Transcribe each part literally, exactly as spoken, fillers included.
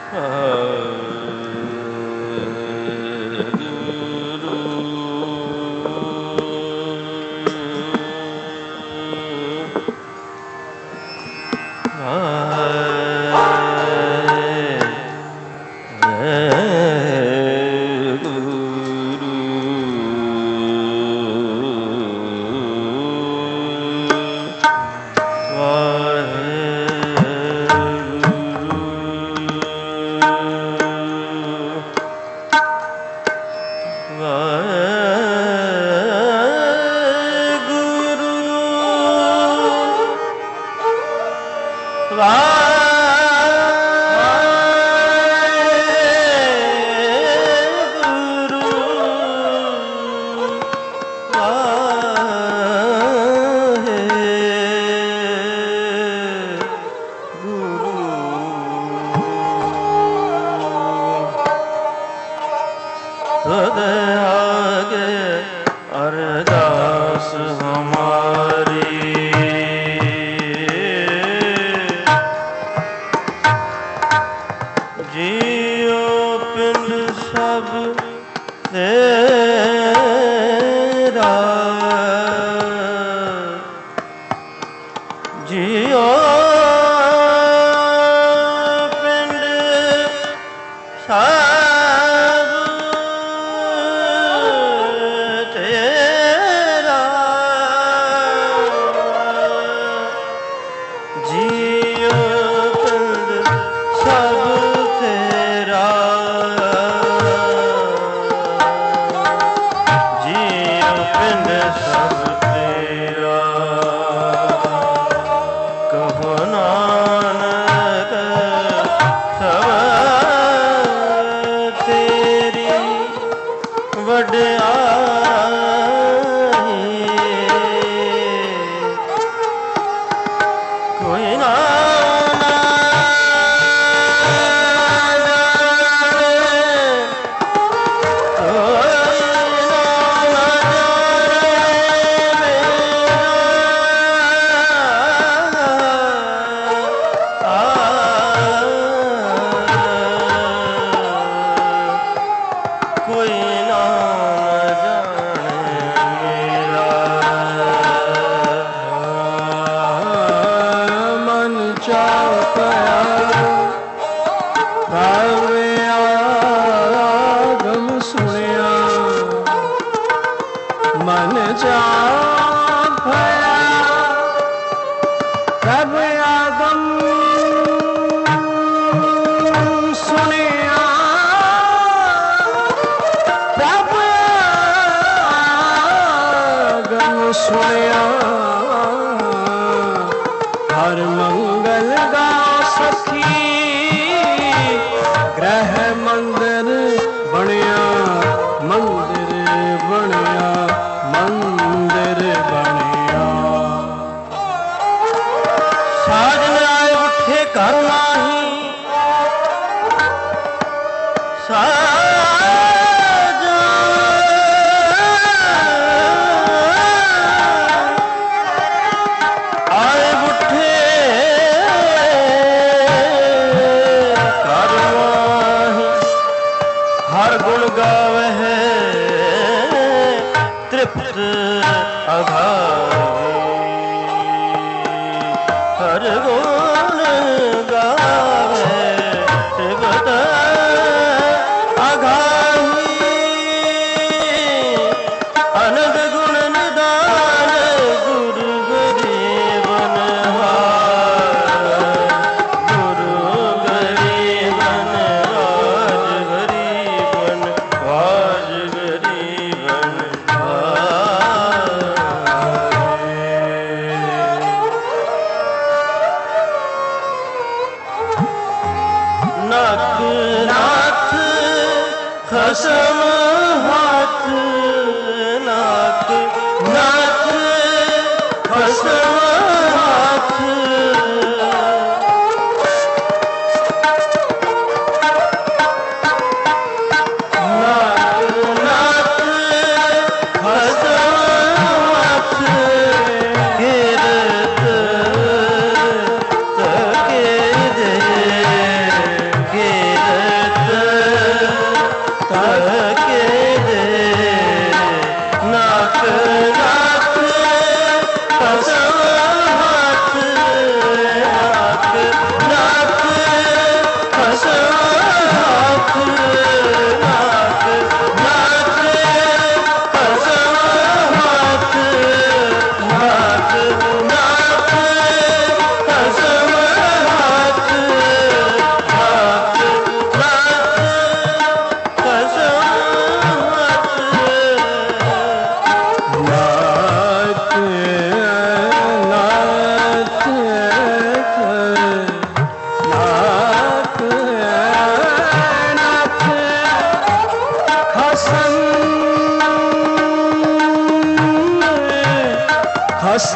Yeah.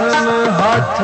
खसम हाथ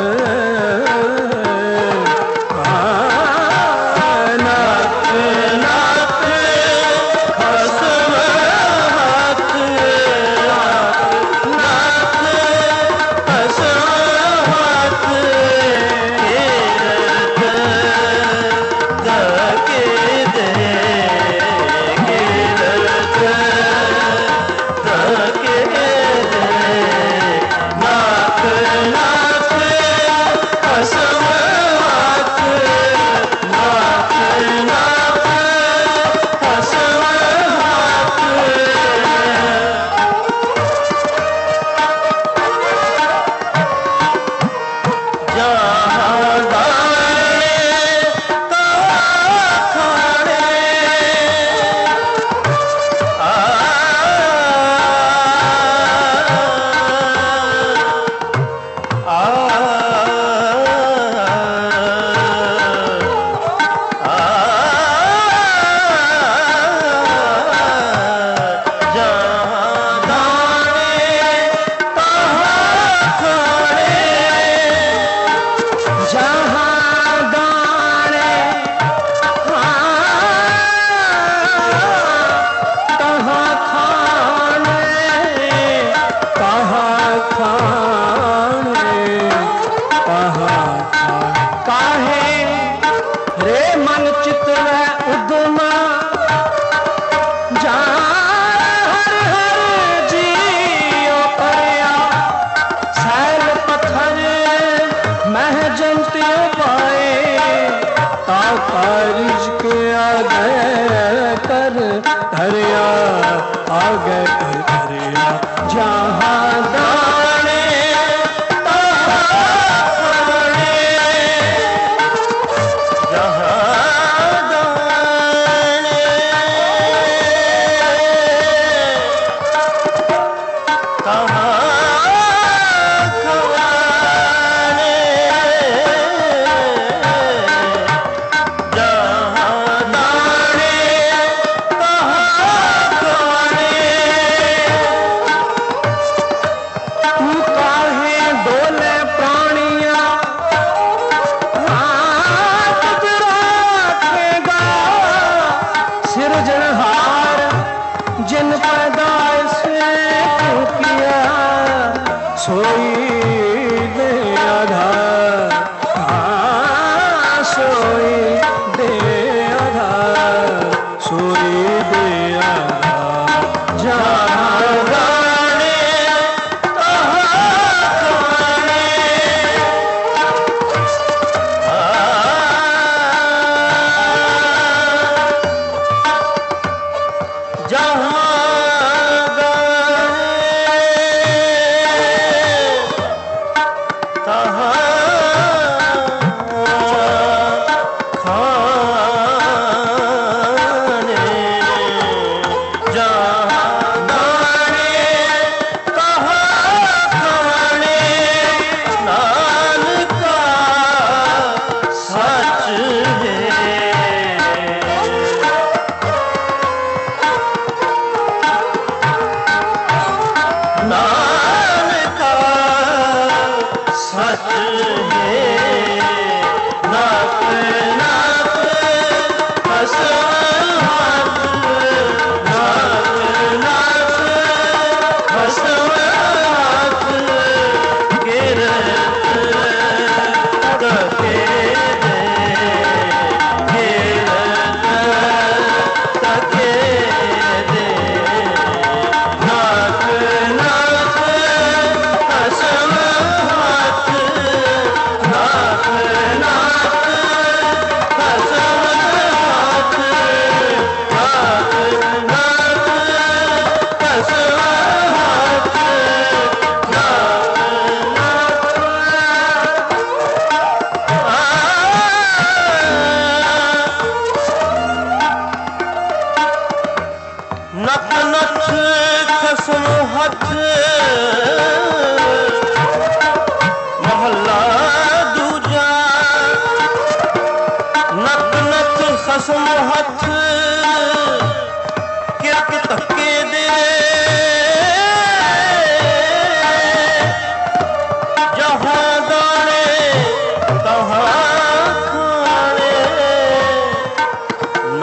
जहाँ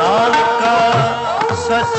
नानका सच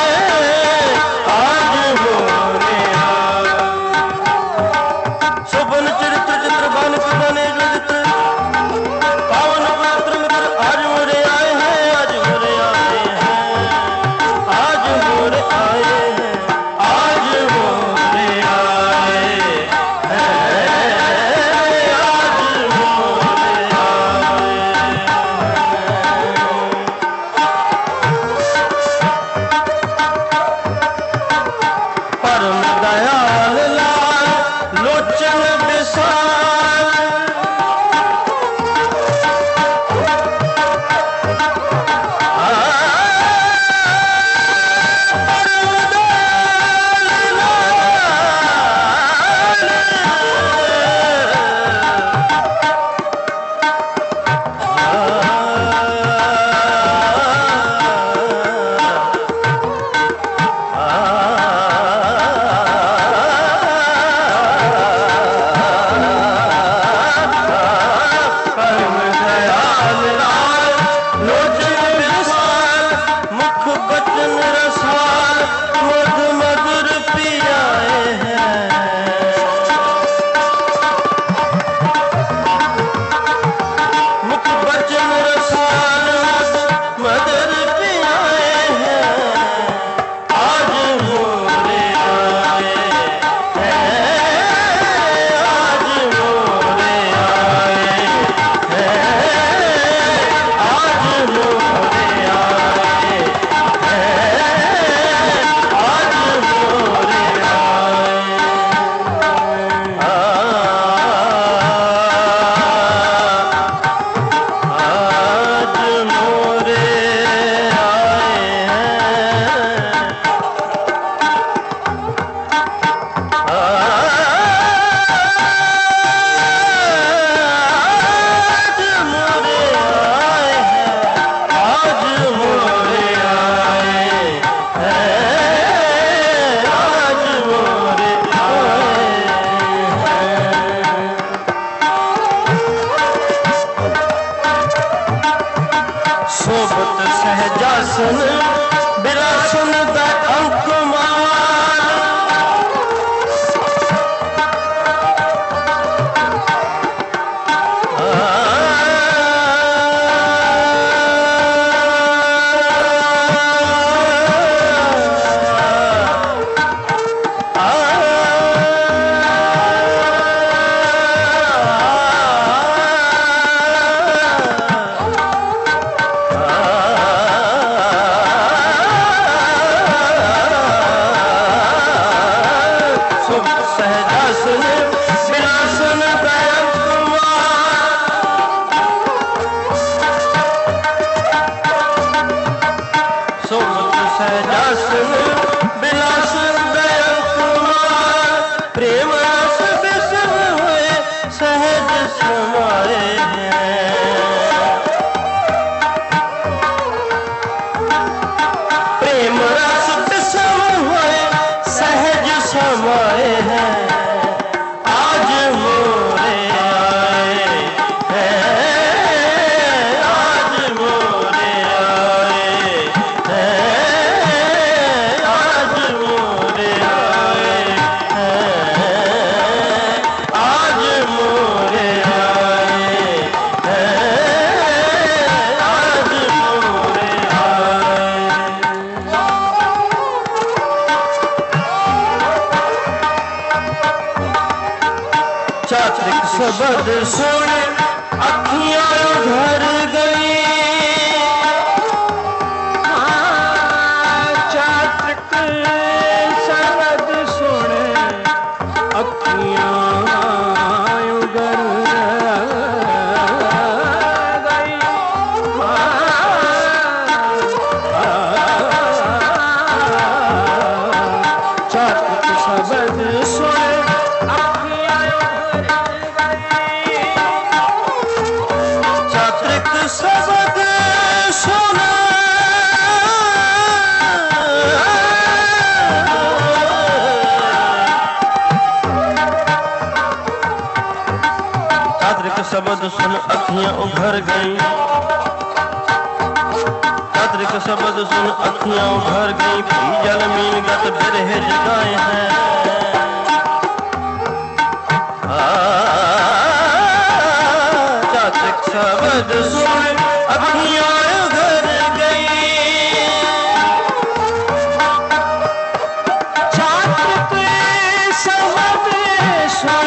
शुभ सुन बिना सुन अंकुमार शब्द सुन अखियां भर गई चातक शब्द सुन अखियां भर गई चातक शब्द सुन शब्द सुन अखियां उभर गई चातरिक शब्द सुन अखियां उभर गई पी जल मीन गत बिरह जगाए हैं चातरिक शब्द सुन अखियां उभर गई चातरिक शब्द सुन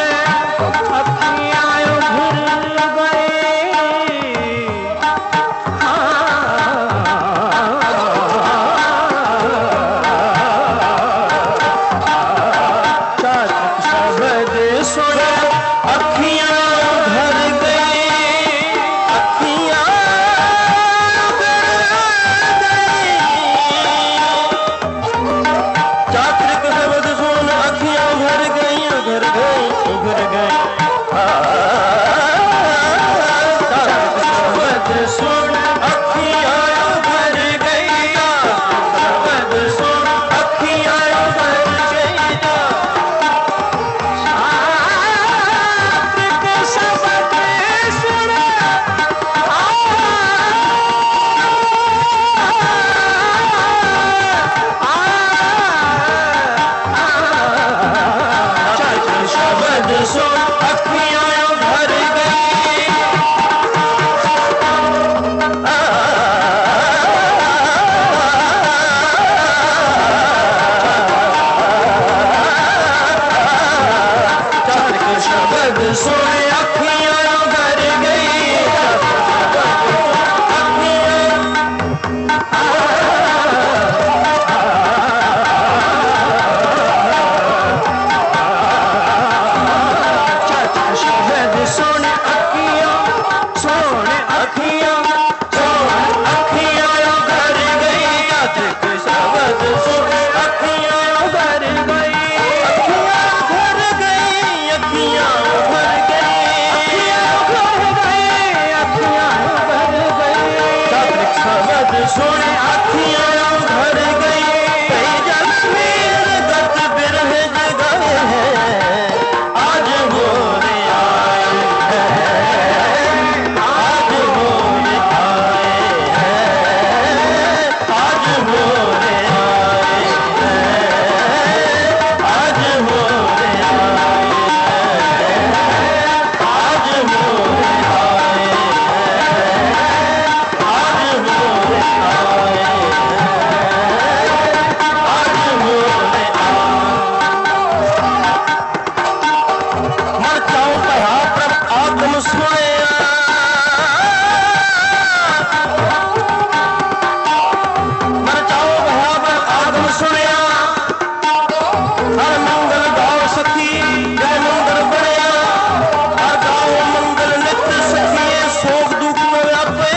हर मंगल गाओ सखी जय मंगल बनया, हर गाओ मंगल नित्य सखिए शोक दुख में व्यापे।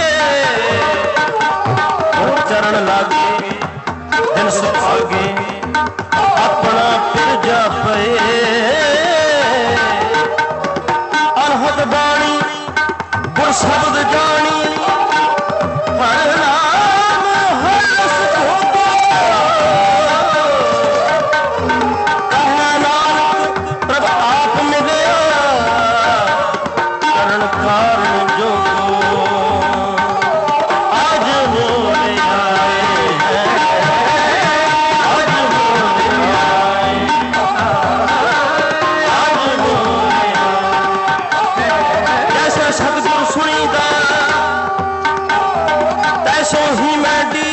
चरण लागे दिन सुभागे अपना फिर जापे, अनहद बाणी गुर शब्द जानी, हर नाम हर रस भोगा। कहना नानक प्रभ आप मिलया, करण कारण जो आज हो आए आज हो आए आज हो जैसे सतगुर सुनीदा तैसो ही मैं डी,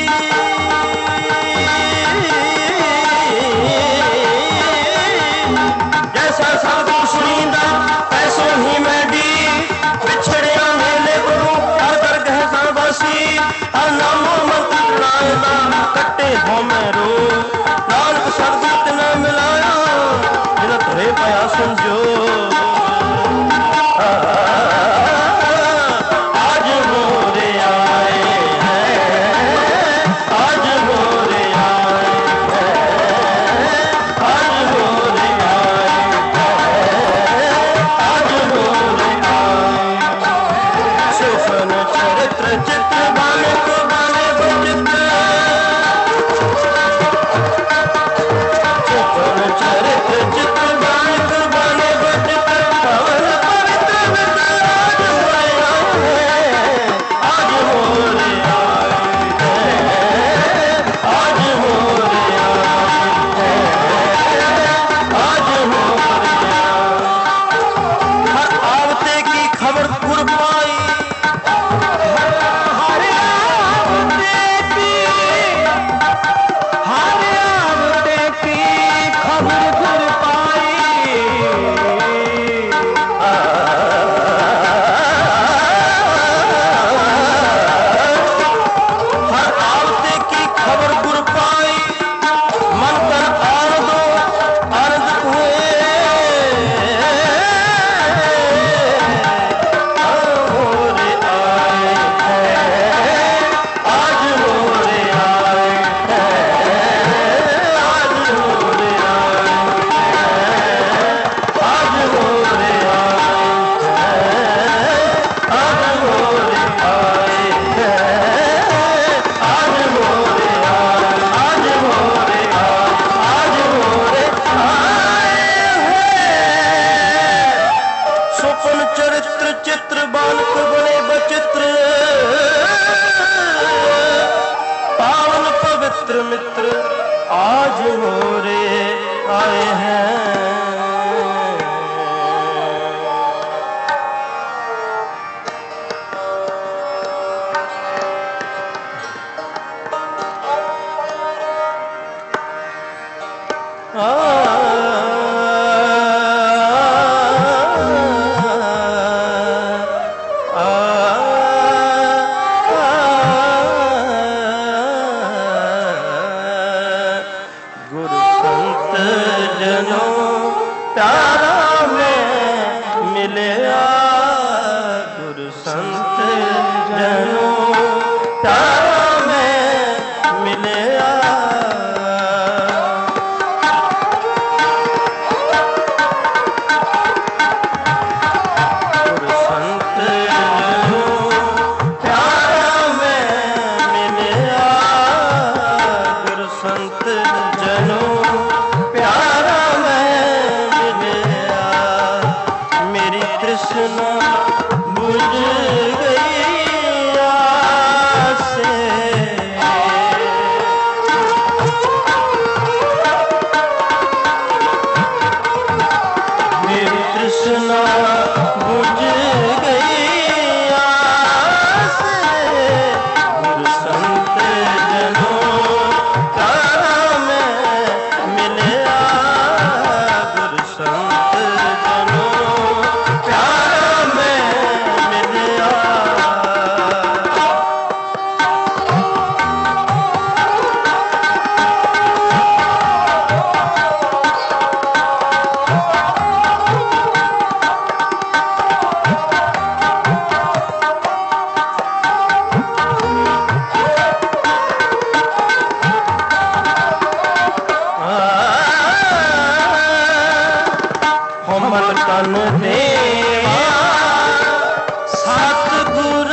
जैसा सतगुर सुनीदा तैसो ही मैं डी। बिछड़िया मेले गुरु हर दरगह साबासी, हर नामो मंत्र प्रणायदा कट्टे हो मैं रो। नानक सतगुर तिना मिलाया जिन तुहे पाया समझो। आज मोरे आए हैं आज मोरे आए हैं आज मोरे आए हैं आज मोरे आए। सुफन चरित्र चित्र बाने को बाने विचित्र, सुफन चरित्र चित्र बाने को बाने विचित्र। पवन पवित्र मित्र आज मोरे आए हैं आज मोरे आए हैं आज मोरे आए। हर आवते की खबर गुर पाई, हर आवते की हर आवते की खबर गुर पाई। हर आवते की खबर गुर पाई, मन तन आनंदो आनंद हुए। मोरे आए हैं आज मोरे आए हैं आज मोरे आए हैं आज मोरे आए हैं आज मोरे आए हैं आज मोरे आए आज मोरे आए आज मोरे आए हैं। सुपन चरित्र चित्र बालक बने बचित्र, पावन पवित्र मित्र आज मोरे आए हैं। गुरु संत जनों प्यारा में मिलया, गुरु संत जनों प्यारा में मिलया। गुरु संत जनों प्यारा में मिलया, गुरु संत जनों प्यारा में मिलया। ਤਨ ਦੇਵਾ ਸਤਿਗੁਰ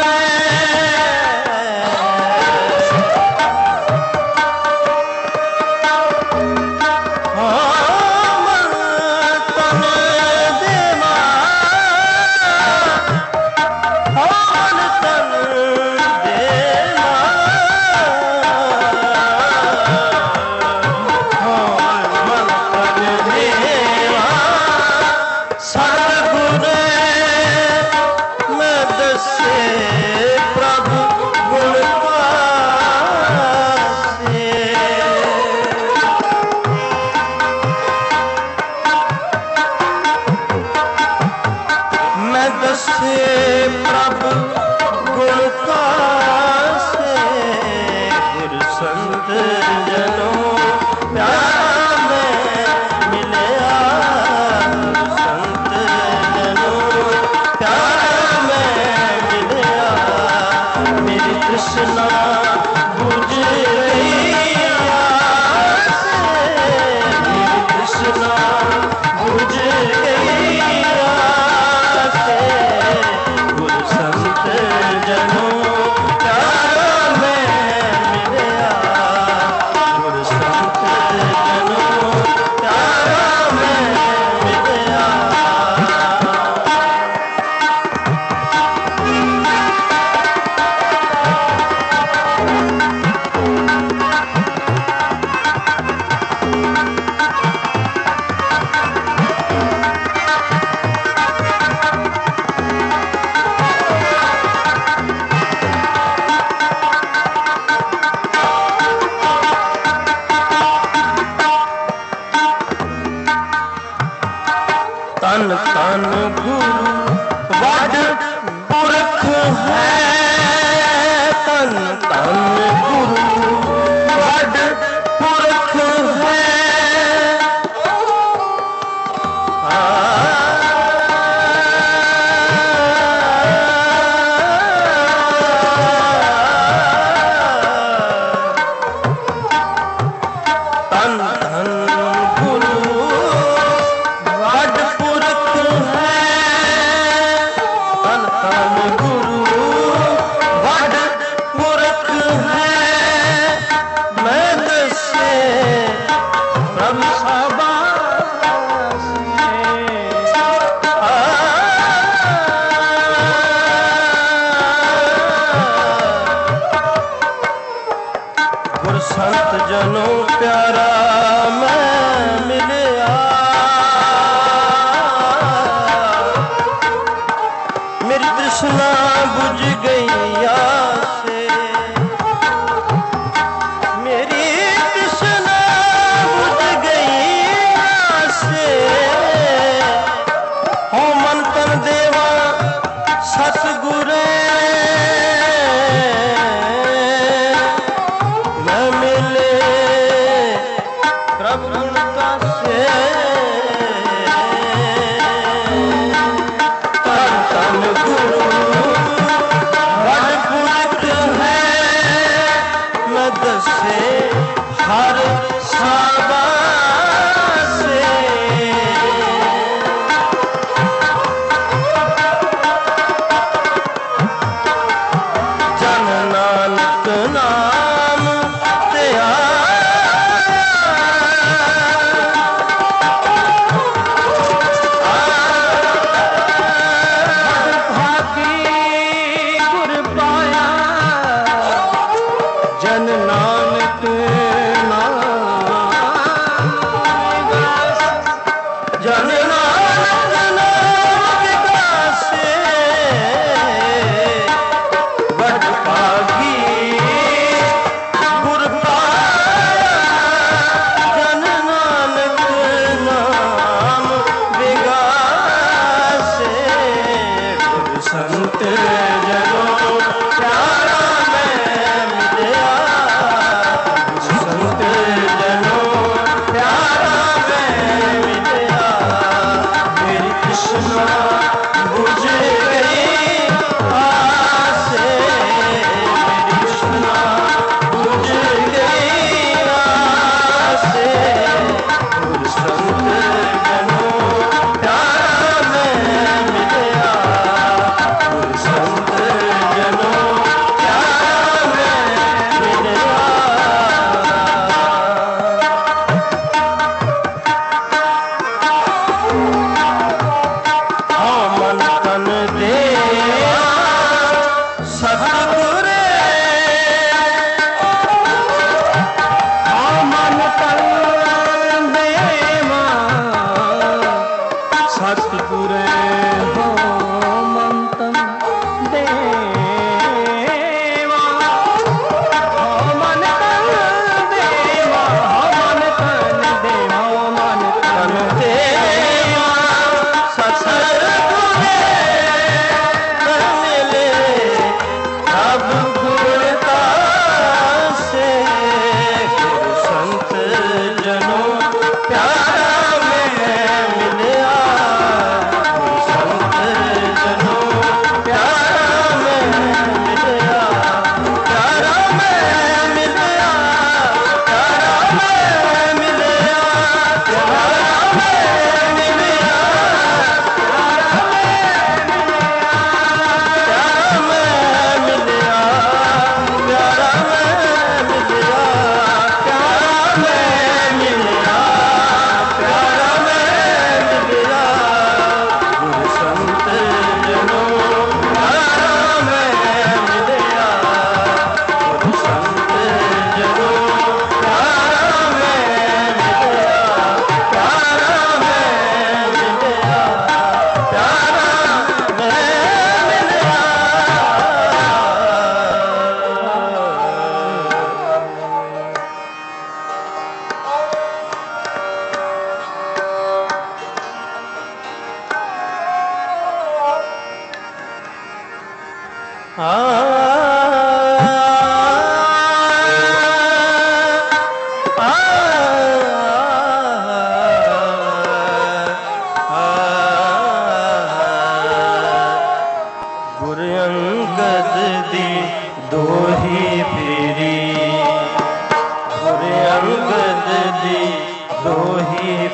ਤਨ ਤਨ ਗੁਰੂ ਵੱਡ ਪੁਰਖ ਹੈ ਤਨ ਤਨ ਗੁਰੂ ਵੱਡ ਪੁਰਖ ਹੈ ਤਨ ਤਨ ਗੁਰੂ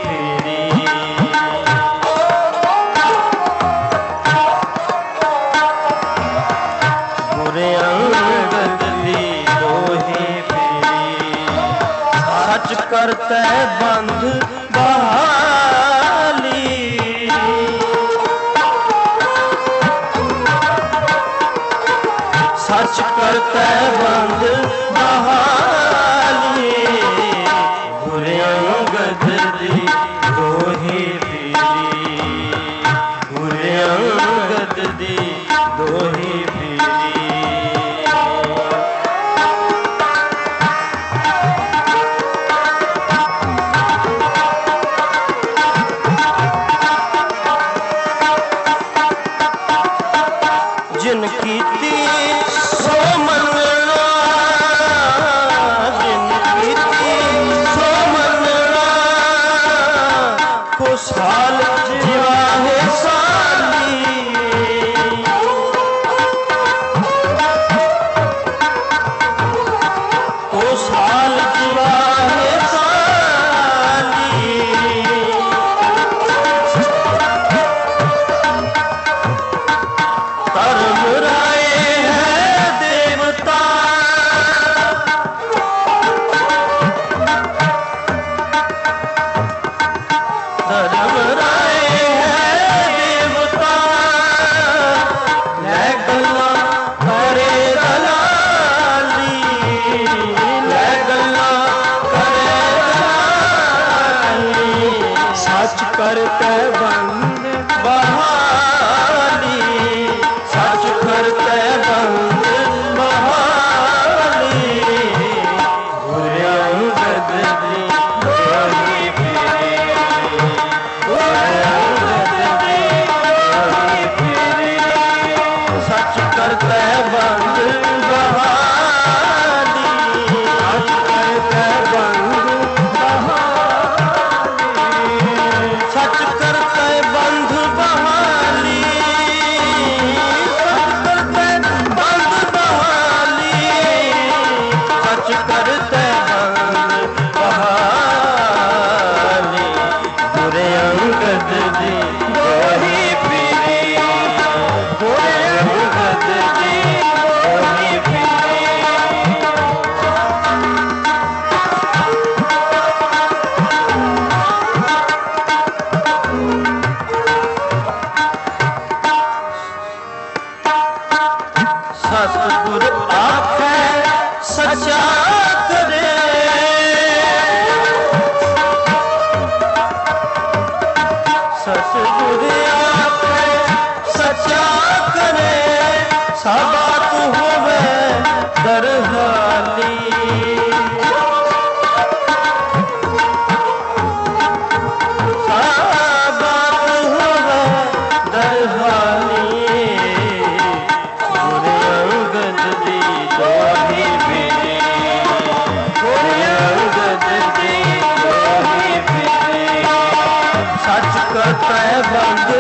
ਫੇਰੀ। ਗੁਰ ਅੰਗਦ ਦੀ ਦੋਹੀ ਫੇਰੀ। ਸੱਚ ਕਰਤੈ ਬੰਧ ਬਹਾਲੀ। ਸੱਚ ਕਰਤੈ ਬੰਧ ਬਹਾਲੀ। ਗੁਰ ਅੰਗਦ ਦੀ ਦੋਹੀ ਫੇਰੀ। ਗੁਰ ਅੰਗਦ ਦੀ ਦੋਹੀ ਫੇਰੀ। ਜਿਨ ਕੀਤੀ ਸੋ ਮੰਨਣਾ। ਜਿਨ ਕੀਤੀ ਸੋ ਮੰਨਣਾ। ਖੁਸ਼ਹਾਲ ਜਿਵਾਹੇ ਸਾਲੀ। ਖੁਸ਼ਹਾਲ ਜਿਵਾਹੇ ਸਾਲੀ। ਧਰਮ ਰਾਏ ਹੈ ਦੇਵਤਾ। ਧਰਮ ਰਾਏ ਹੈ ਦੇਵਤਾ। ਲੈ ਗੱਲਾਂ ਕਰੇ ਦਲਾਲੀ। ਲੈ ਗੱਲਾਂ ਕਰੇ ਦਲਾਲੀ। ਸੱਚ ਕਰਤੈ ਬੰਧ ਬਹਾਲੀ। ਸੱਚ ਕਰਤੈ ਬੰਧ ਬਹਾਲੀ। ਗੁਰ ਅੰਗਦ ਦੀ ਦੋਹੀ ਫੇਰੀ। ਗੁਰ ਅੰਗਦ ਦੀ ਦੋਹੀ ਫੇਰੀ। ਸੱਚ ਕਰਤੈ ਬੰਧ ਬਹਾਲੀ। ਸੱਚ ਕਰਤੈ ਬੰਧ ਬਹਾਲੀ। ਸੱਚ ਕਰਤੈ ਬੰਧ ਬਹਾਲੀ। ਸੱਚ ਕਰਤੈ ਬੰਧ ਬਹਾਲੀ। ਗੁਰ ਅੰਗਦ ਦੀ ਦੋਹੀ ਫੇਰੀ। ਗੁਰ ਅੰਗਦ ਦੀ ਦੋਹੀ ਫੇਰੀ। ਸਤਿਗੁਰ ਆਖੈ ਸੱਚਾ ਕਰੇ। ਸਤਿਗੁਰ ਆਖੈ ਸੱਚਾ ਕਰੇ। ਸਾਬਾਤ ਹੋਵੇ ਦਰਹਾਲੀ। ਸਾਬਾਤ ਹੋਵੇ ਦਰਹਾਲੀ। ਗੁਰ ਅੰਗਦ ਦੀ ਦੋਹੀ ਫੇਰੀ। ਗੁਰ ਅੰਗਦ ਦੀ ਦੋਹੀ ਫੇਰੀ। ਸੱਚ ਕਰਤੈ ਬੰਧ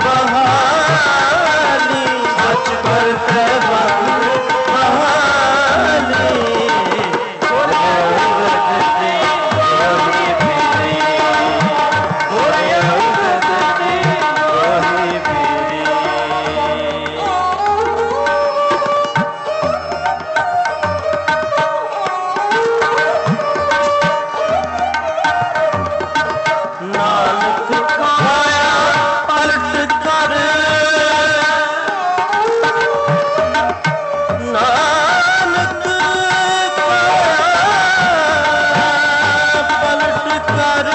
ਬਹਾਲੀ। ਸੱਚ ਕਰਤੈ ਬੰਧ ਬਹਾਲੀ। ਗੁਰ ਅੰਗਦ ਦੀ ਦੋਹੀ ਫੇਰੀ। ਗੁਰ ਅੰਗਦ ਦੀ ਦੋਹੀ ਫੇਰੀ। ਨਾਨਕ ਕਾਇਆ ਪਲਟ ਕਰ। ਨਾਨਕ ਕਾਇਆ ਪਲਟ ਕਰ।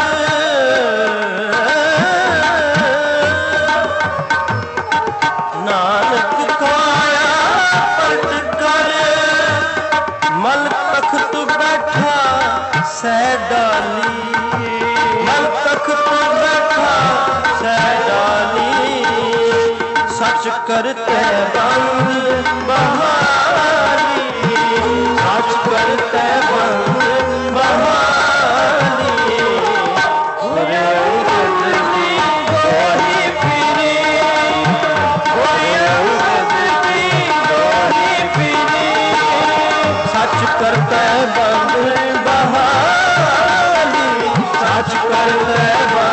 ਨਾਨਕ ਕਾਇਆ ਪਲਟ ਕਰ। ਮਲ ਤਖਤ ਬੈਠਾ ਸਹਿ ਡਾਲੀ। ਮਲ ਤਖਤ ਬੈਠਾ ਸਹਿ ਡਾਲੀ। ਸੱਚ ਕਰਤੈ ਬੰਧ ਬਹਾਲੀ। ਸੱਚ ਕਰਤੈ ਬੰਧ ਬਹਾਲੀ। ਗੁਰ ਅੰਗਦ ਦੀ ਦੋਹੀ ਫੇਰੀ। ਗੁਰ ਅੰਗਦ ਦੀ ਦੋਹੀ ਫੇਰੀ। ਸੱਚ ਕਰਤੈ ਬੰਧ ਬਹਾਲੀ। ਸੱਚ ਕਰਤੈ ਬੰਧ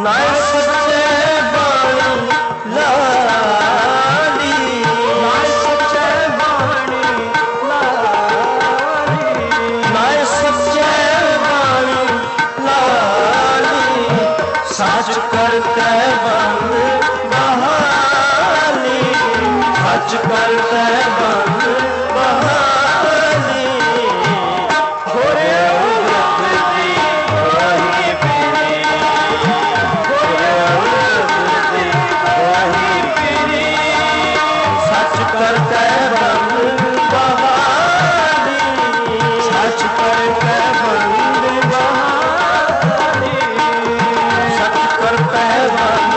नाय सच्चे बाणी लाली, नाय सच्चे बाणी लाली, नाय सच्चे बाणी लाली, सच करते बंद बहाली, सच करते बंद बहाली, गोरे उगत दी वही पीरी, गोरे उगत दी वही पीरी, सच करते बंद बहाली, सच करते बंद बहाली, सच करते बंद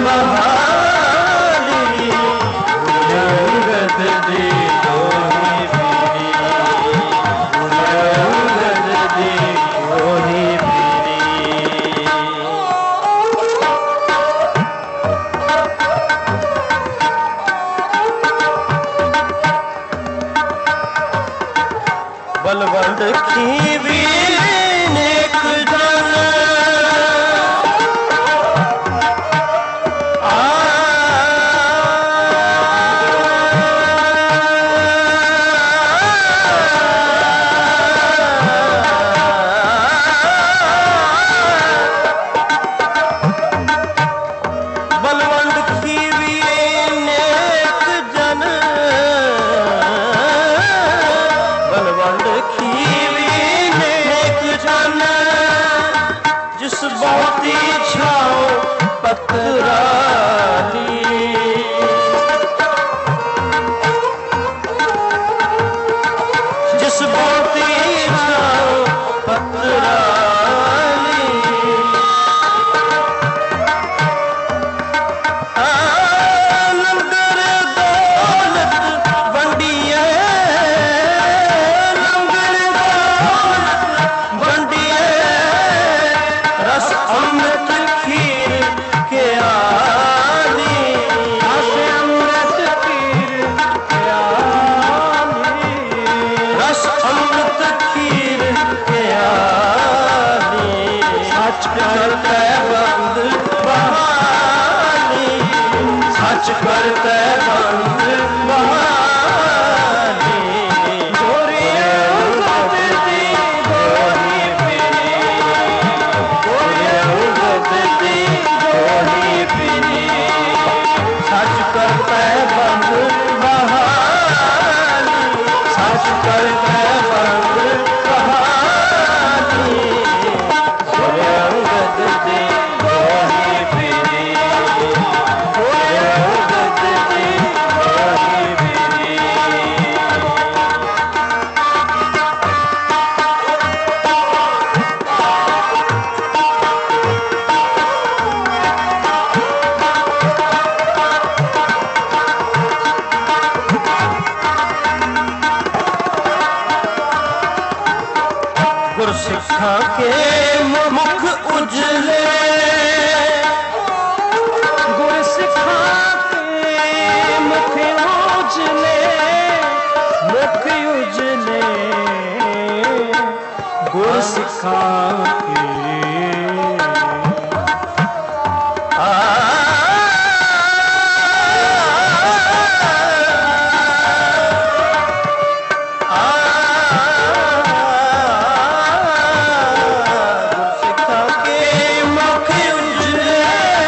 बहाली, गोरे उगत दी वही पीरी, गोरे उगत दी वही पीरी। बलवंत खीवी नेक जन आ बलवंत खीवी नेक जन, बलवंत खीवी नेक जन, जिस बहुती छाओ पतराली, जिस बहुती छाओ पतराली, लंगर दौलत वंडिए, लंगर दौलत वंडिए, रस अमृत खीर के आली, रस अमृत खीर के आली, रस अमृत खीर के आली, सच करते बंद बहाली, सच करते बंद बहाली, गोरे उगत दी वही पीरी, गोरे उगत दी वही पीरी, सच करते बंद बहाली, सच करते बंद बहाली, गोरे उगत दी वही पीरी, गोरे उगत दी वही पीरी। गुरसिखा के मुख उजले, गुरसिखा के मुख उजले, मुख उजले, गुरसिखा के आ गुरसिखा के मुख उजले,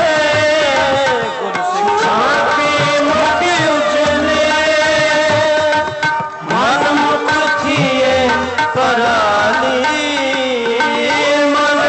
गुरसिखा के मुख उजले, मन मुख थिए पराली, मन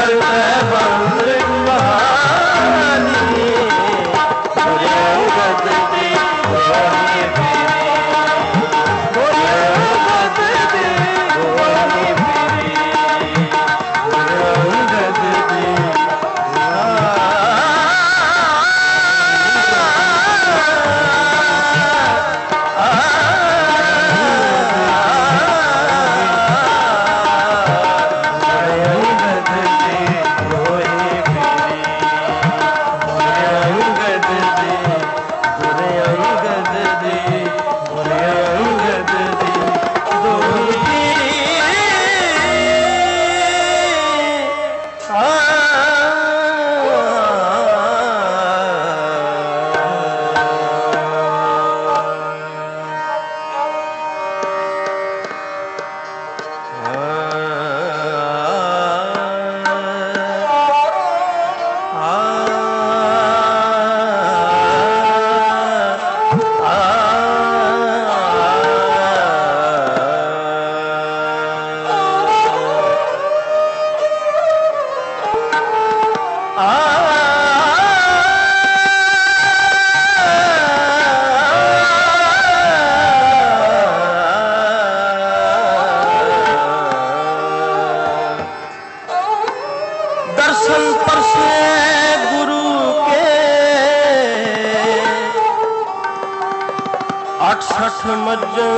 अठसठ मज्जन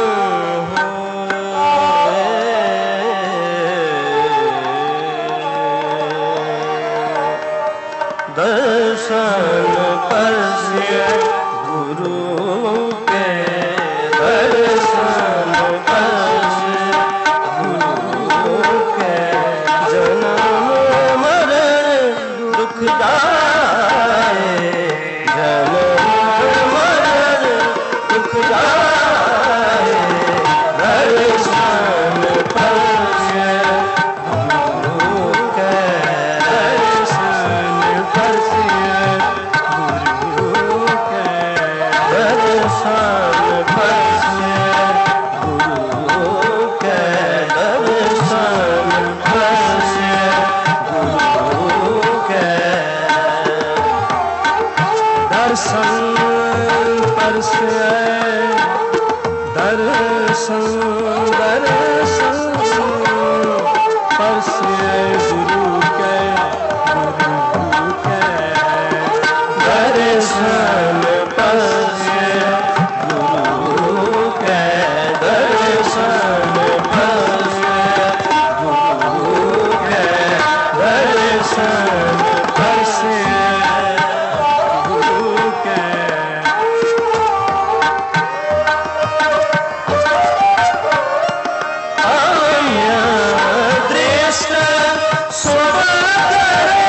दर्शन परसे गुरु के दर्शन परसे गुरु के जन्म मरण दुख जाए जन्म मरण दुख जाए दर्शन परसे गुरु के दर्शन परसे गुरु के दर्शन परसे गुरु के दर्शन परसे गुरु के दर्शन परसे दर्शन दर्शन परसे गुरु के गुरु के दर्शन परसे गुरु के दर्शन परसे गुरु के दर्शन परसे गुरु के दृष्ट शुभ करे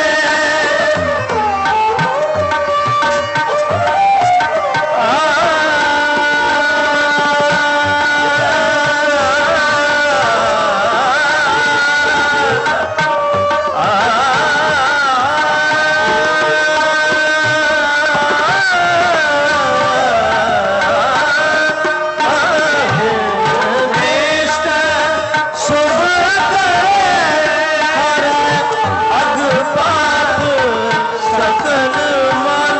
दृष्ट शुभ सकल मल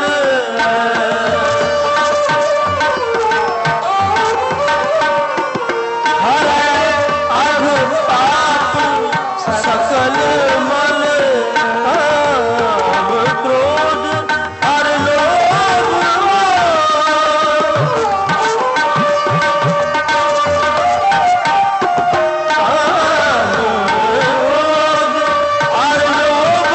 हरे अघ पाप सकल मल काम क्रोध और लोभ और लोभ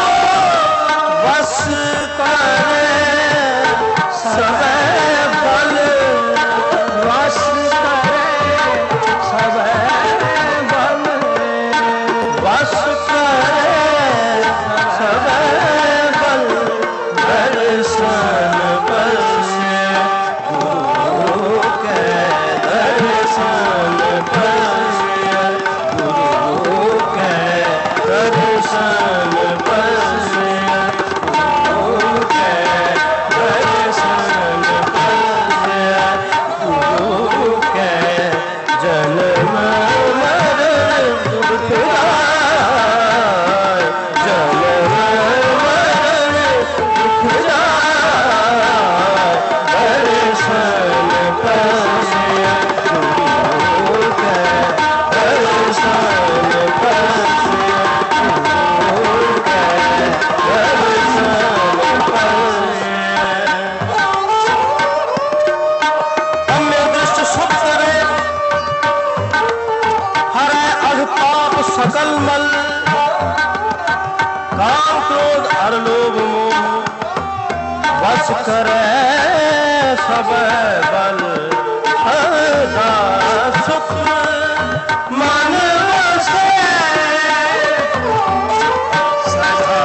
वश करे सबे बल वश करे सबे बल वश करे सबे बल दर्शन परसे गुरु के दर्शन परसे गुरु के दर्शन परसे गुरु के दर्शन परसे गुरु के जन्म मरण दुख जाए काम क्रोध अर लोभ मोह बस करे सब बल सदा सुख मन बसे सदा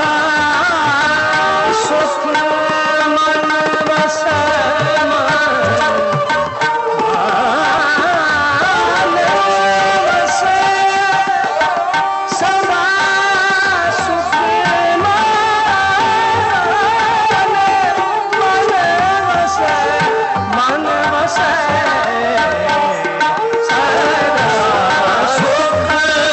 सुख मन बसे सुख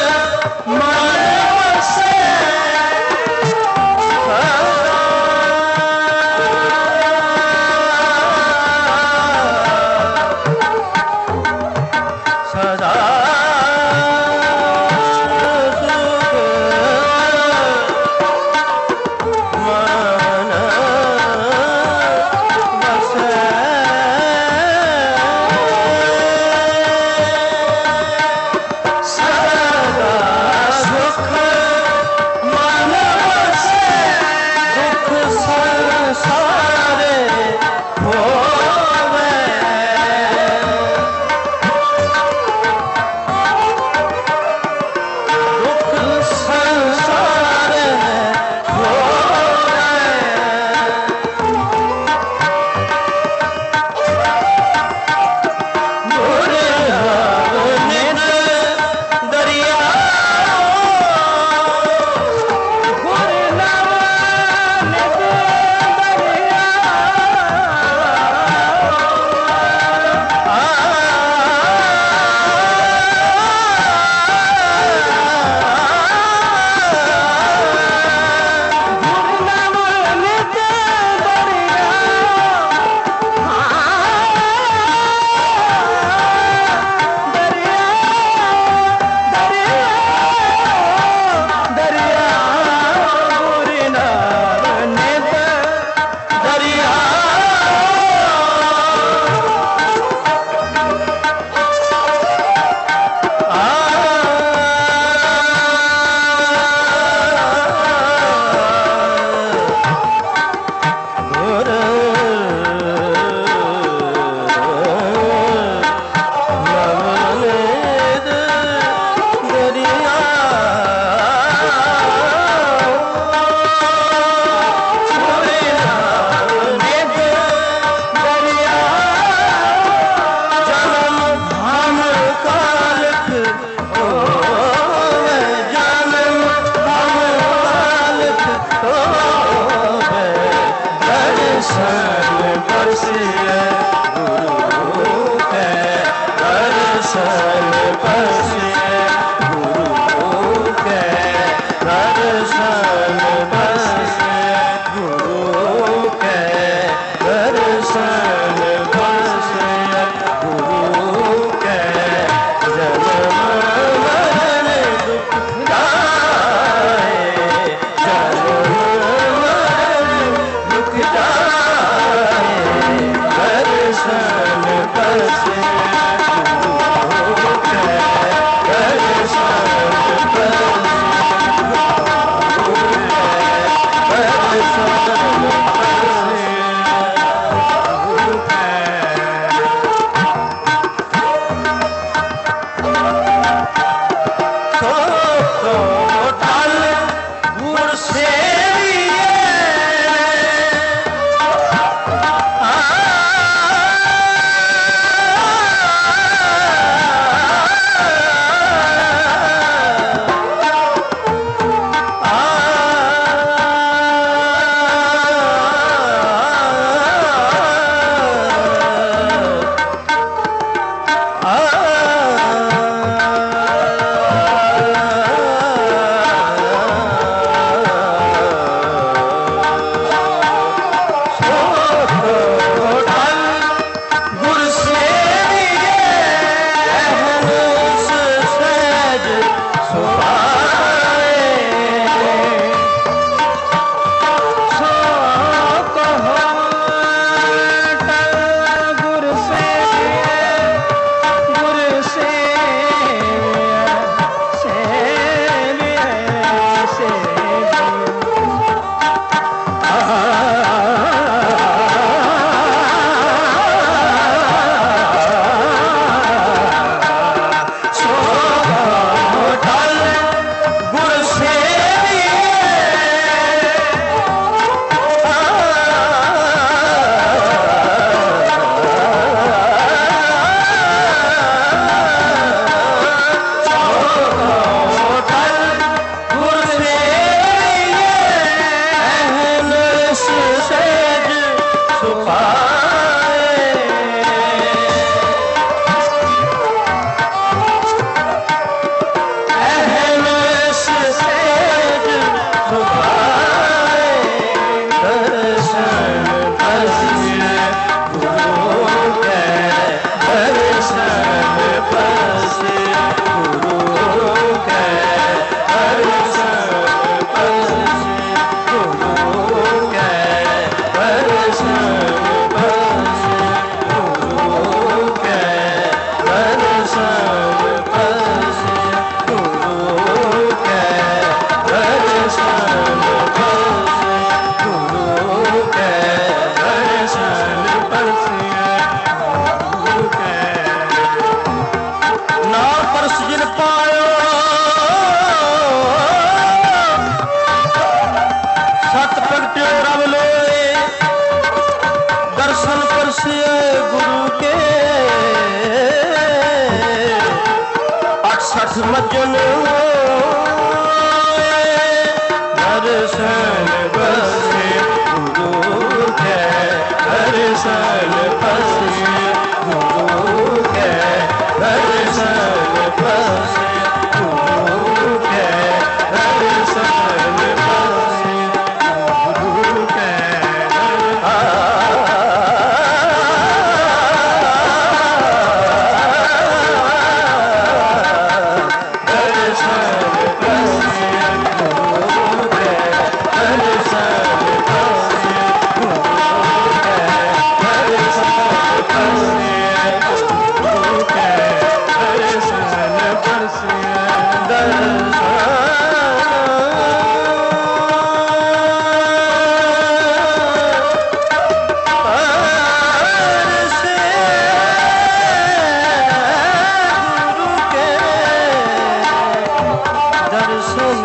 दर्शन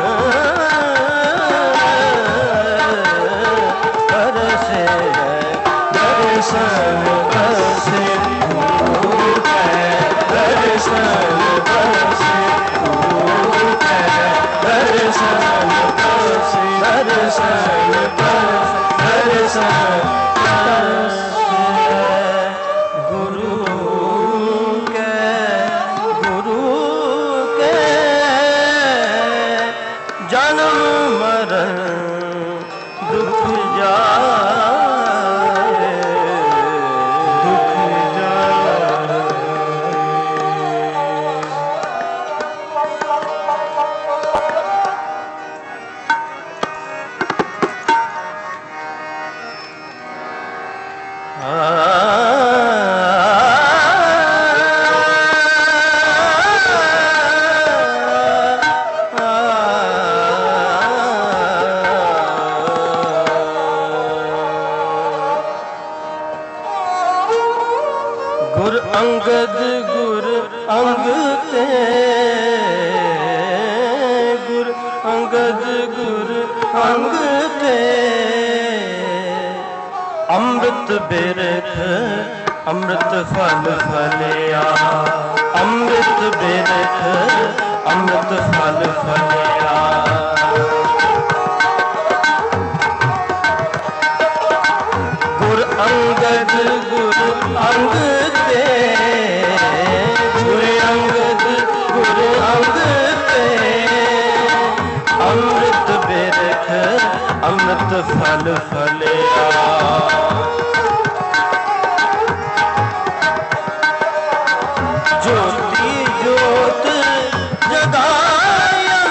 करसे दर्शन करसे गुरु के दर्शन करसे गुरु के दर्शन करसे दर्शन दर्शन गुरु के गुरु के जन्म मरण दुख जाए दुख जाए। गुर अंगद गुर अंग ते गुर अंगद गुर अंग ते अमृत बिरख अमृत फल फलिया अमृत बिरख अमृत फल फलिया। गुर अंगद गुर अंग ते गुर अंगद गुर अंग ते अमृत बिरख अमृत फल फलिया। ज्योति ज्योत जगायन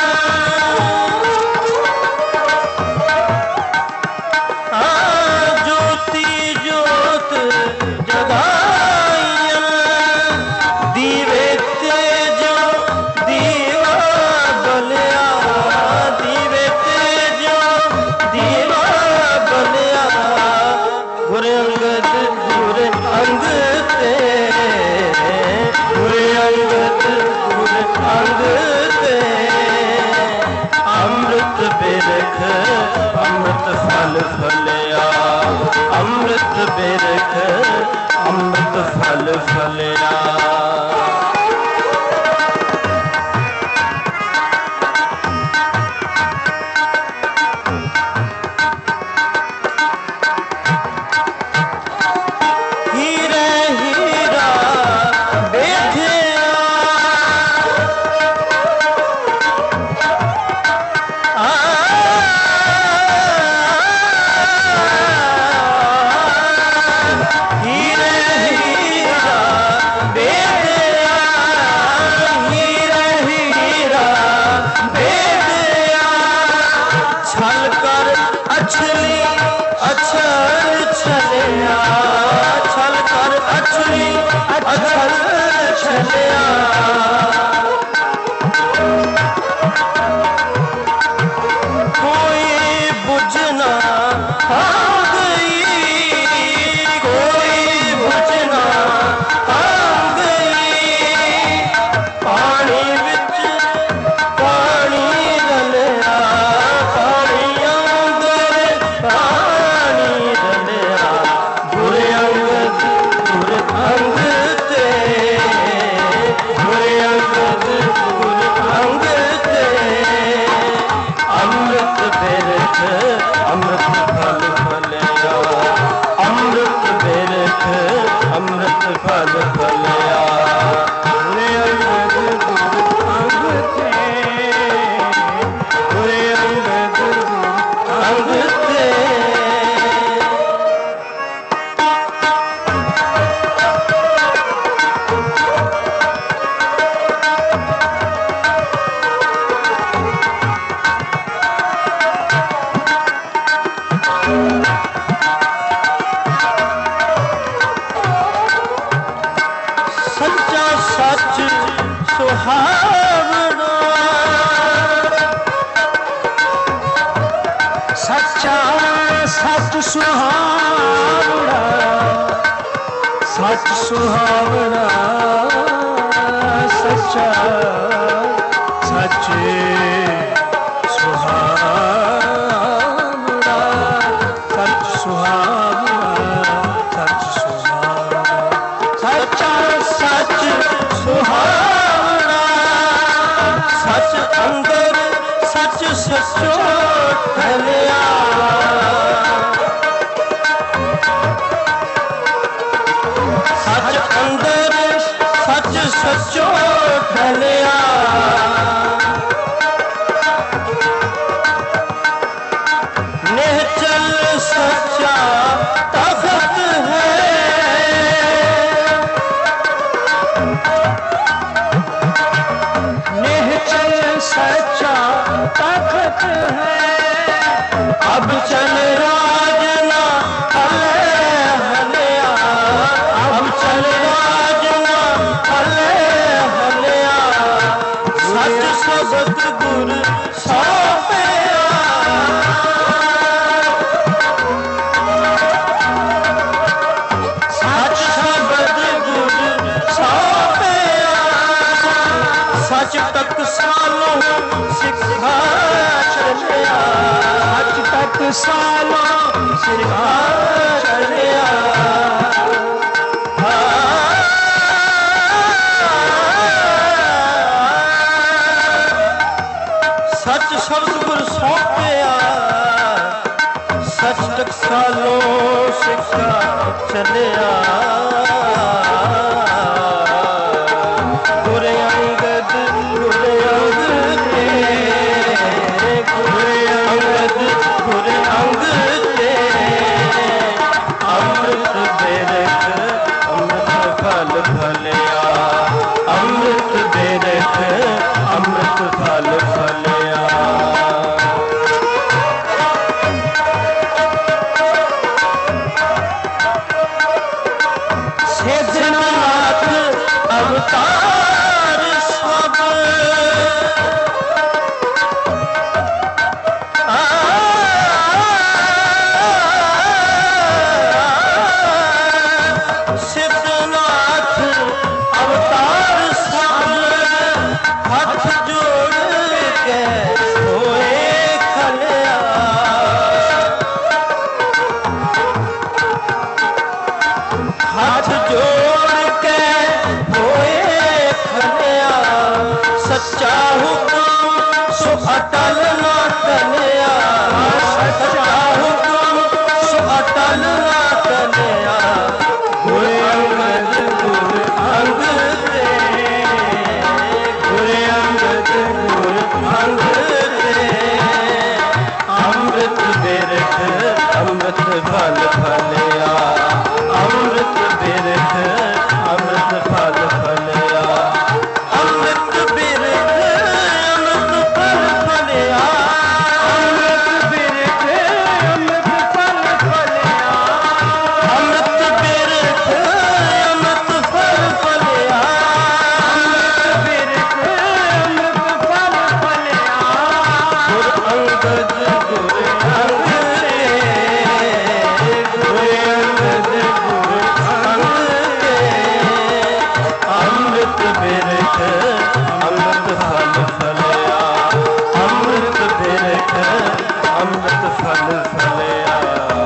ज्योति ज्योत जगायन दीवे तेज दीवा बलिया दीवे तेज दीवा बलिया। गुर अंगद गुर अंग ते गुर अंगद गुर अंग ते अमृत बिरख अमृत फल फलिया अमृत बिरख अमृत फल फलिया। हीरे हीरा बेधिया हीरे हीरा बेधिया हीरे हीरा बेधिया छल कर अछली अछल छलिया छल कर अछली अछल छलिया। कोई बुझना आ गई कोई बुझना आ गई पानी विच पानी रलिया पानी अंदर पानी रलिया। गुर अंगद गुर अंग ते गुर अंगद गुर अंग ते अमृत बिरख अमृत फल फलिया अमृत बिरख अमृत फल फलिया। गुर अंगद गुर अंग ते गुर अंगद गुर अंग ते सच्चा सच सुहावना सच्चा सच सुहावना सच सुहावना सच्चा सच ਸੁਹਾਵਣਾ ਸੱਚ ਸੁਹਾਵਣਾ ਸੱਚ ਸੁਹਾਵਣਾ ਸੱਚਾ ਸੱਚ ਸੁਹਾਵਣਾ ਸੱਚ ਅੰਦਰ ਸੱਚ ਸੱਚੋ ਠਹਿਰਿਆ ਸੱਚ ਅੰਦਰ ਸੱਚ ਸੱਚੋ ਠਹਿਰਿਆ ਨਿਹਚਲ ਸੱਚਾ ਤਖਤ ਹੈ ਨਿਹਚਲ ਸੱਚਾ ਤਖਤ ਹੈ ਅਬ ਚਲ ਰਾਜ ਨਾ ਹਲੇ ਹਲਿਆ ਅਬ ਚਲ ਰਾਜ ਨਾ ਹਲੇ ਹਲਿਆ ਸੱਚ ਸ਼ਬਦ ਗੁਰ ਸੋਪਿਆ ਸੱਚ ਸ਼ਬਦ ਗੁਰ ਸੋਪਿਆ ਸੱਚ ਤੱਕ ਸਾਲੋਂ ਸਿੱਖਾ ਚਲਿਆ ਅੱਜ ਤੱਕ ਸਾਲੋਂ ਸਿੱਖਾ ਚਲਿਆ ਸੱਚ ਸ਼ਬਦ ਗੁਰ ਸੌਂਪਿਆ ਸੱਚ ਟਕਸਾਲੋਂ ਸਿੱਖਾ ਚਲਿਆ ਗੁਰ ਅੰਗਦ ਗੁਰ ਅੰਗਦ ਤੇ ਗੁਰ ਅੰਗਦ ਗੁਰ ਅੰਗਦ ਤੇ ਅੰਮ੍ਰਿਤ ਬੇਰਖ ਅੰਮ੍ਰਿਤ ਫਲ ਫਲਿਆ ਅੰਮ੍ਰਿਤ ਬੇਰਖ ਅੰਮ੍ਰਿਤ ਫਲ ਫਲਿਆ ਸਿਧਨਾਥ ਅਵਤਾਰ ਸਭ ਆ ਸਿਧਨਾਥ ਅਵਤਾਰ ਸਭ ਹੱਥ ਜੋੜ ਕੇ ਹੋਏ ਖਲਿਆ ਹੱਥ ਜੋੜ ਕੇ ਹੋਏ ਖਲਿਆ ਸੱਚਾ ਹੁਕਮ ਸੋ ਅਟਲ ਨਾ ਟਲਿਆ ਸੱਚਾ ਹੁਕਮ ਸੋ ਅਟਲ ਨਾ ਟਲਿਆ ਗੁਰ ਅੰਗਦ ਗੁਰ ਅੰਗਦ ਤੇ ਗੁਰ ਅੰਗਦ ਗੁਰ ਅੰਗਦ ਤੇ ਅੰਮ੍ਰਿਤ ਬਿਰਖ ਅੰਮ੍ਰਿਤ ਫਲ ਫਲਿਆ ਅੰਮ੍ਰਿਤ ਬਿਰਖ ਅੰਮ੍ਰਿਤ ਫਲ ਫਲਿਆ ਅੰਮ੍ਰਿਤ ਬਿਰਖ ਅੰਮ੍ਰਿਤ ਫਲ ਫਲਿਆ ਅੰਮ੍ਰਿਤ ਬਿਰਖ ਅੰਮ੍ਰਿਤ ਫਲ ਫਲਿਆ ਅੰਮ੍ਰਿਤ ਬਿਰਖ ਅੰਮ੍ਰਿਤ ਫਲ ਫਲਿਆ ਅੰਮ੍ਰਿਤ ਬਿਰਖ ਅੰਮ੍ਰਿਤ ਫਲ ਫਲਿਆ ਗੁਰ ਅੰਗਦ ਗੁਰ ਅੰਗਦ ਗੁਰ ਅੰਗਦ ਗੁਰ ਅੰਗਦ ਅੰਮ੍ਰਿਤ ਬਿਰਖ ਅੰਮ੍ਰਿਤ ਫਲ ਫਲਿਆ ਅੰਮ੍ਰਿਤ ਬਿਰਖ ਅੰਮ੍ਰਿਤ ਫਲ ਫਲਿਆ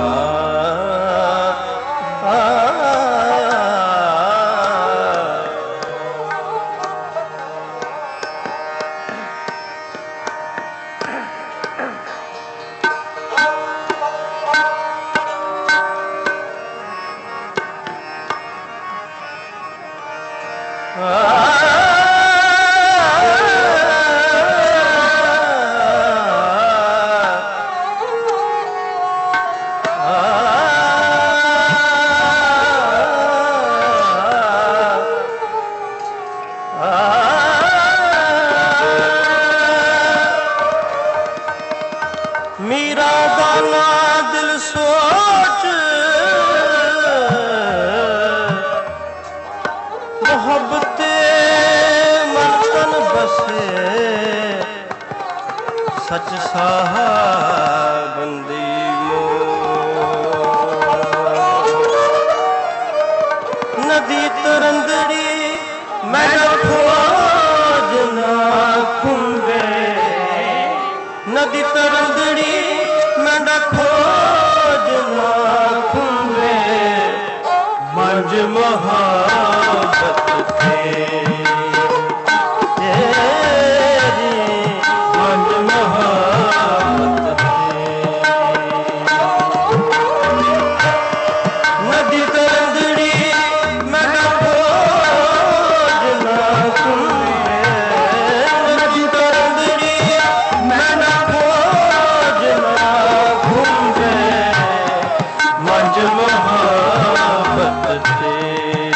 ਮੀਰਾ ਦਾ ਨਾ ਦਿਲ ਸੋਚ ਮੁਹੱਬਤ ਮਨ ਤਨ ਬਸੇ ਸੱਚ ਸਾਹਬੰਦੀ ਮੋ ਨਦੀ ਤਰੰਦੜੀ ਮੈਂ ਖੋਜ ਨਾ ਖੁੰਬੇ नदी तरंदड़ी मैं खोज ना खुंबे मंज मोहब्बत तेरी मंज मोहब्बत नदी तरंदड़ी मैं खोज ना खुंबे नदी तरंदड़ी मैं खोज ना खुंबे मंज मोहब्बत तेरी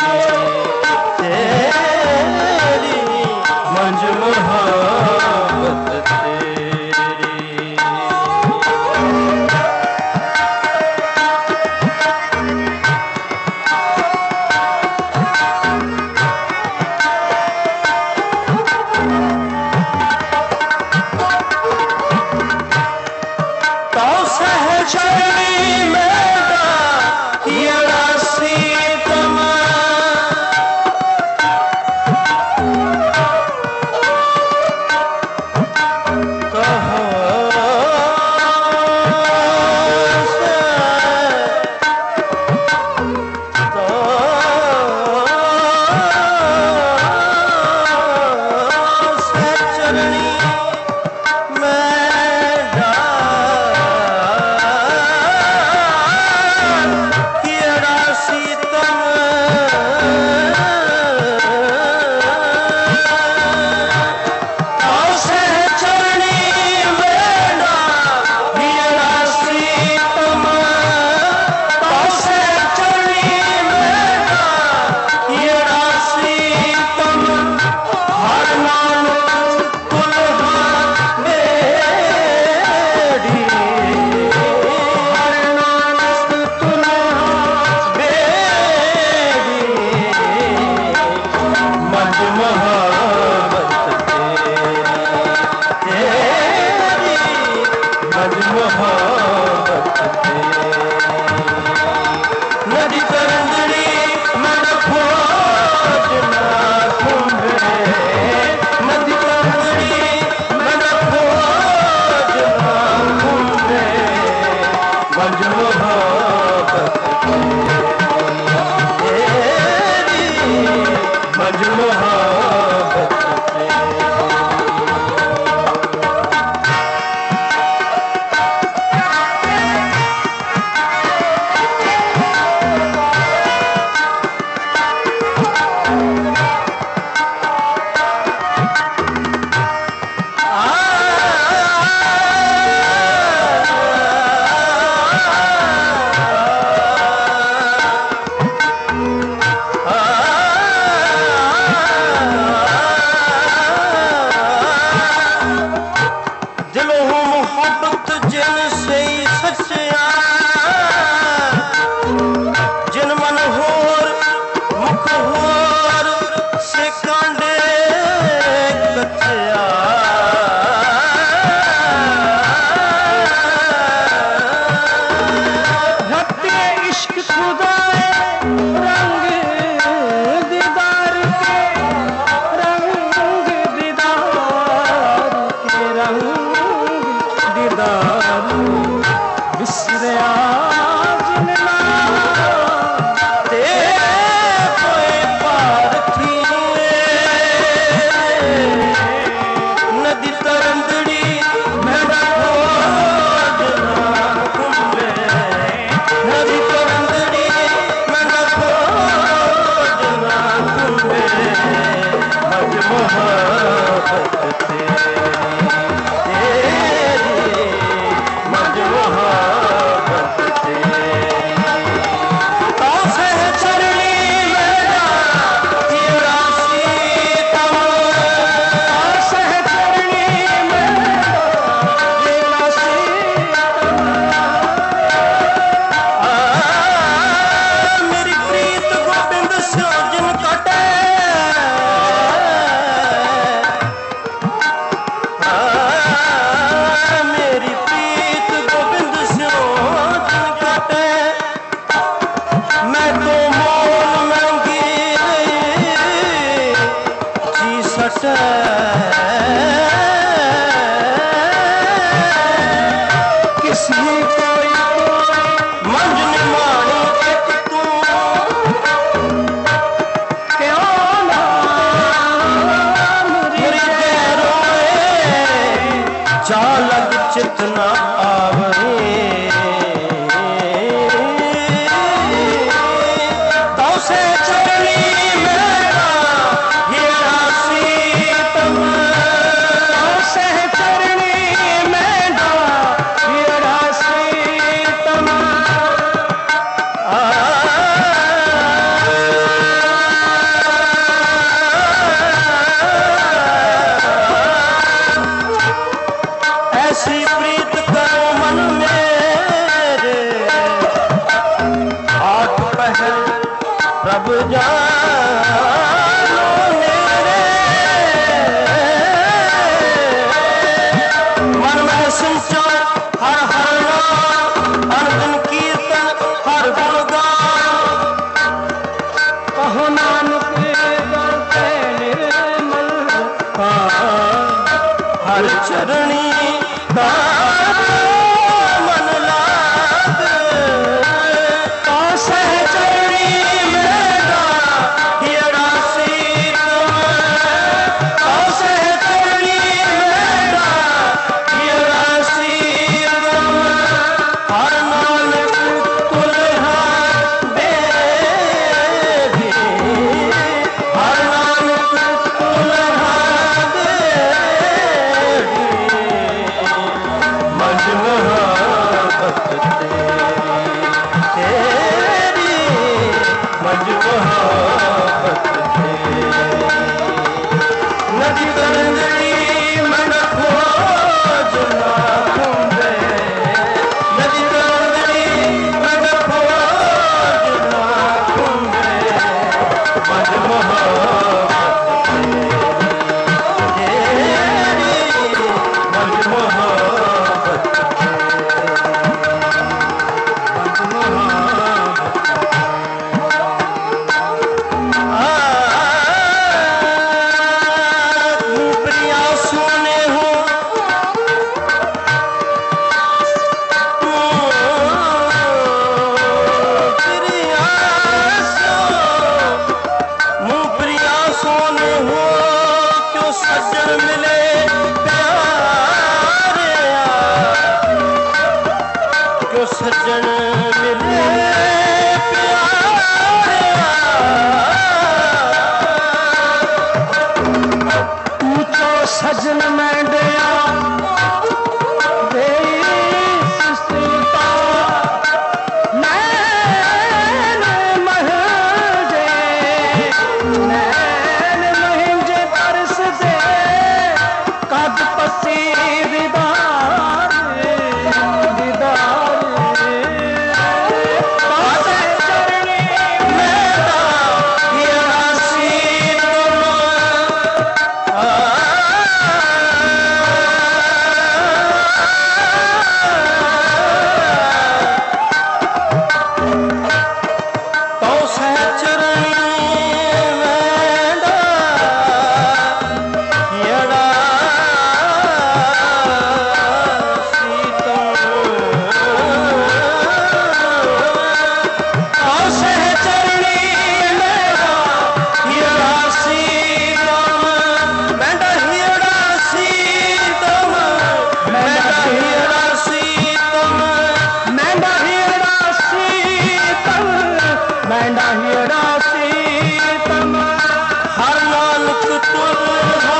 तेरी मंज मोहब्बत तेरी तो सहचरी मेरा येड़ा सीतम कहो से तो सहचरणी मेरा येड़ा सीतम तो सहचरणी मेरा येड़ा सीतम तो सहचरणी मेरा येड़ा सीतम हर नानक कुल्हा बेड़ी हर नानक कुल्हा बेड़ी मंज मोहब्बत तेरी तेरी मंज मोहब्बत तेरी नदी तरंदड़ी मैं खोज ना खुंबे नदी तरंदड़ी मैं खोज ना खुंबे मंज मोहब्बत तेरी मंज मोहब्बत तेरी दिलों मोहब्बत जिन से सच्चिया जिन मन होर मुख होर से कांडे कच्चिया रब्बे इश्क खुदाए रंग दीदार के रंग दीदार के रंग दीदार बिसरे आज ना तेरे कोई पार थी नदी तरंदड़ी मैं खोज ना खुंबे नदी तरंदड़ी मैं खोज ना खुंबे मंज मोहब्बत तेरी तेरी ਜਾ ਲਗ ਚਿਤ ਨਾ ਆਵੇ ਤਉ ਸੇ ਚਰਣੀ ਮੇਰਾ ਹੀਰਾ ਸੀਤਮ ਤਉ ਸੇ ਚਰਣੀ ਮੇਰਾ ਹੀਰਾ ਸੀਤਮ ऐसी प्रीत करो मन मेरे आठ पहर प्रभु जानो मेरे मन में सिंचो हर हर नाम अर्जुन कीर्तन हर गुण गान कहो नानक गाते निर्मल हर चरणी मन लाग कासे चरणी मेरा हीरा सीतम कासे चरणी मेरा हीरा सीतम हर नानक तुल्हा देवी हर नानक तुल्हा देवी मज मोहब्बत तेरी मज मोहब्बत तेरी नदी गंगड़ी मन खोज ना घूमे नदी गंगड़ी मन खोज ना घूमे मज मोहब्बत तेरी मज मोहब्बत प्रिया सोने हो प्रिया सो मुँह प्रिया सोने हो क्यों सज्जन मिले प्यारे क्यों सज्जन मिले ऊंचो सजन मैंडिया नैन महजे नैन महजे तरस दे कद पसी दीदार दीदार कासे चरणी मेरा हीरा सीतम तौ सह चरणी मेरा हीरा सीतम तौ सह चरणी मेरा हीरा सीतम मेरा हीरा सीतम मेरा हीरा सीतम मैंडा हीरा सीतम मैंडा हीरा सीतम हर नानक तुल्हा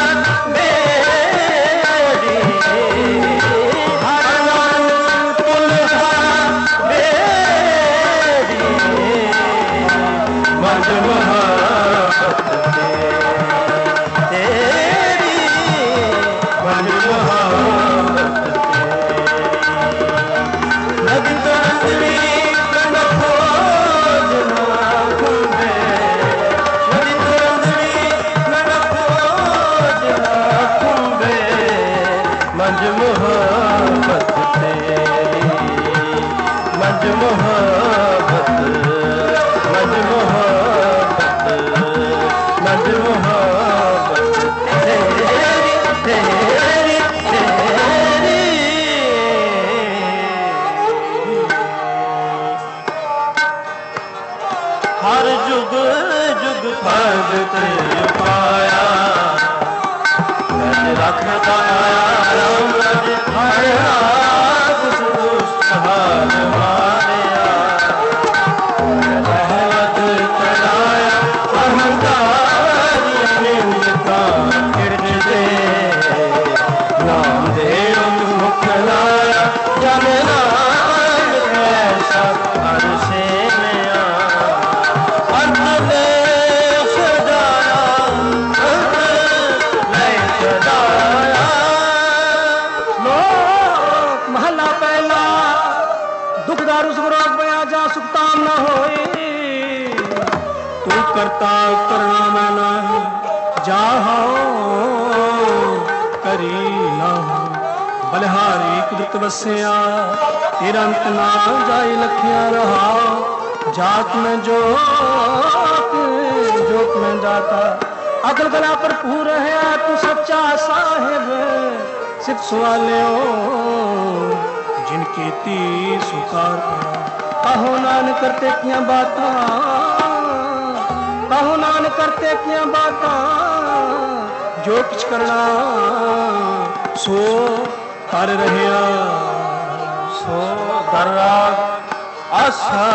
बेड़ी हर नानक तुल्हा बेड़ी मज मोहब्बत तेरी मज मोहब्बत नदी गंगड़ी मन खोज ना घूमे नदी गंगड़ी मन खोज ना घूमे मज मोहब्बत तेरी मज मोहब्बत मज मोहब्बत मज मोहब्बत तेरी तेरी तेरी हर जुग जुग भगत पाया मैं रखता आया राम ਦਾਰੂ ਸੁਗਰੋਗ ਪਿਆ ਜਾ ਸੁਖਤਾਮ ਨਾ ਹੋਈ। ਤੂੰ ਕਰਤਾ ਕਰਨਾ ਮੈਂ ਨਹੀਂ ਜਾਹੋ ਕਰੀ ਨਾ ਬਲਿਹਾਰੀ ਕੁਦਰਤ ਵਸਿਆ ਤੇਰਾ ਅੰਤ ਨਾ ਜਾਈ ਲਖਿਆ ਰਹਾ। जात में जोत जोत में जाता अकल गला भरपूर है तू सच्चा साहिब सिख सवाले जिनकी ती सुकार कहो नान करते किया बाता कहो नान करते किया बाता जो कुछ करना सो कर रहा सो कर आसा।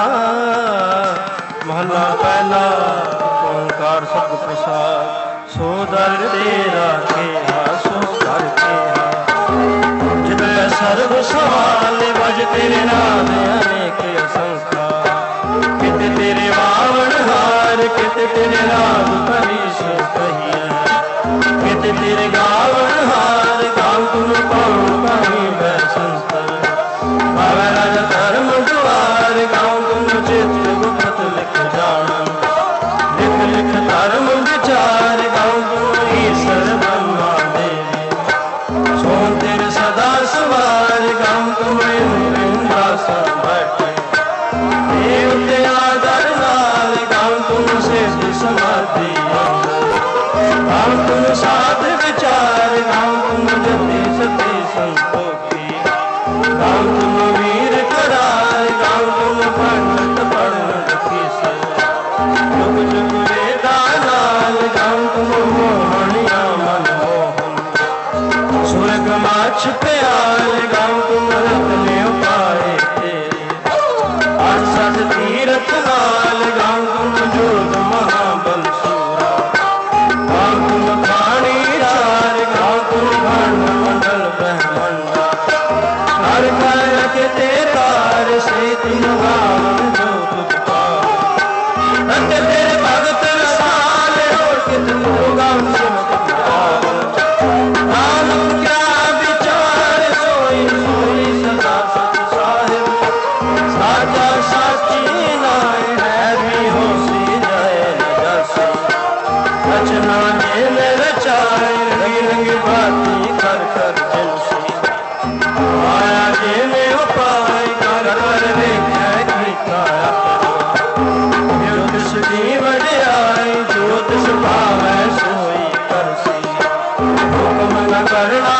महला पहला ओंकार सत प्रसाद सो दर तेरा केहा सो कर केहा जित सर्व सवाल बज तेरे नाम अनेक असंख्या कित तेरे वावण हार कित तेरे नाम परीश कहिया कित तेरे गावण हार गाव तुम पाऊं कहीं मैं संस्तर भावे राज धर्म द्वार गाँव तुम चित गुप्त लिख जाना लिख लिख धर्म विचार गाँव तुम ईश्वर ब्रह्मा देवी सो तेरे सदा सवार गाँव तुम इंद्रासन बैठे देवते आदर लाल गाँव तुम शेष समाधि गाँव तुम साध विचार गाँव तुम जति सती संतोखी गाँव तुम वीर करार गाँव तुम पंडित पढ़ से जुग जुग वेदा लाल गाँव तुम मोहनिया मनमोहन स्वर्ग माछ प्याल गाँव तुम रत्न उपाय तेरे अड़सठ तीरथ लाल गाँव तुम जोग महाबल सूरा गाँव तुम खानी चार गाँव तुम खंड मंडल ब्रह्मंडा हर कर के तेतार से तुम गावन जो कुछ पाओ तेरे भगत रसाल और कितने गाँव सिमट नानक क्या विचार सोई सोई सदा सत साहिब साचा साची नाय है भी होसी जाए न जैसे रचना ने रचाए रंगी रंगी बाती कर कर जिनसी आया जिने उपाय कर कर देखा कीता ज्योतिष दी वड्याई ज्योतिष भावै सोई करसी हुक्म न करना